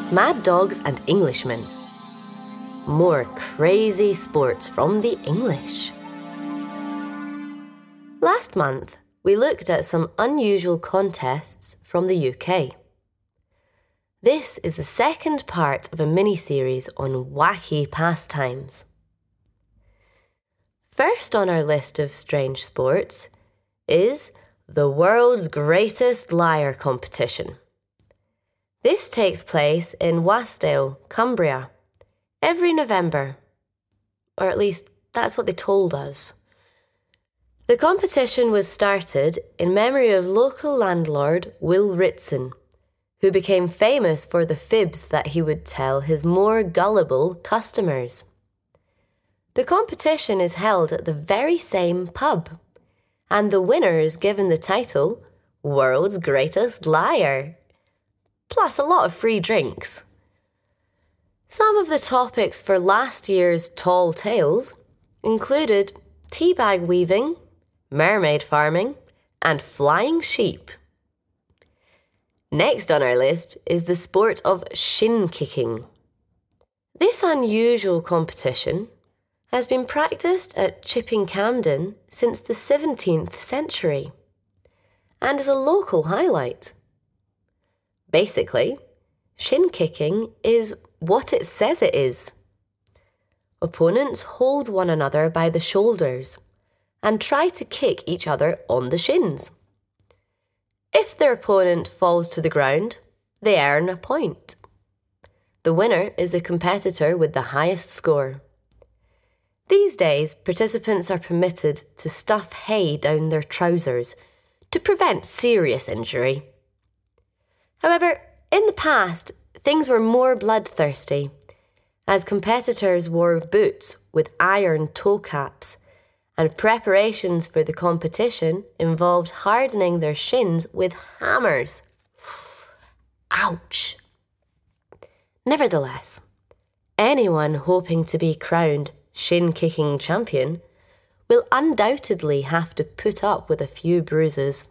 Mad Dogs and Englishmen. More crazy sports from the English. Last month, we looked at some unusual contests from the UK. This is the second part of a mini-series on wacky pastimes. First on our list of strange sports is the World's Greatest Liar competition. This takes place in Wasdale, Cumbria, every November. Or at least, that's what they told us. The competition was started in memory of local landlord Will Ritson, who became famous for the fibs that he would tell his more gullible customers. The competition is held at the very same pub, and the winner is given the title World's Greatest Liar, plus a lot of free drinks. Some of the topics for last year's Tall Tales included teabag weaving, mermaid farming, and flying sheep. Next on our list is the sport of shin kicking. This unusual competition has been practiced at Chipping Campden since the 17th century and is a local highlight. Basically, shin kicking is what it says it is. Opponents hold one another by the shoulders and try to kick each other on the shins. If their opponent falls to the ground, they earn a point. The winner is the competitor with the highest score. These days, participants are permitted to stuff hay down their trousers to prevent serious injury. However, in the past, things were more bloodthirsty, as competitors wore boots with iron toe caps, and preparations for the competition involved hardening their shins with hammers. Ouch! Nevertheless, anyone hoping to be crowned shin-kicking champion will undoubtedly have to put up with a few bruises.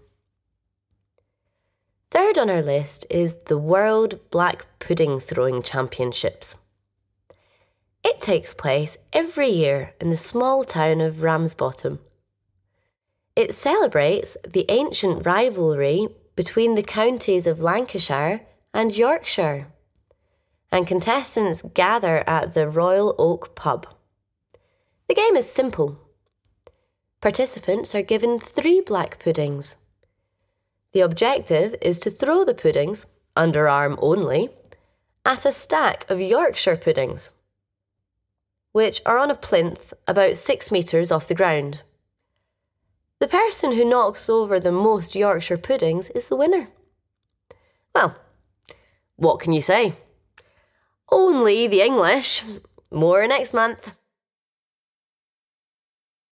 Third on our list is the World Black Pudding Throwing Championships. It takes place every year in the small town of Ramsbottom. It celebrates the ancient rivalry between the counties of Lancashire and Yorkshire, and contestants gather at the Royal Oak pub. The game is simple. Participants are given 3 black puddings. The objective is to throw the puddings, underarm only, at a stack of Yorkshire puddings, which are on a plinth about 6 metres off the ground. The person who knocks over the most Yorkshire puddings is the winner. Well, what can you say? Only the English. More next month.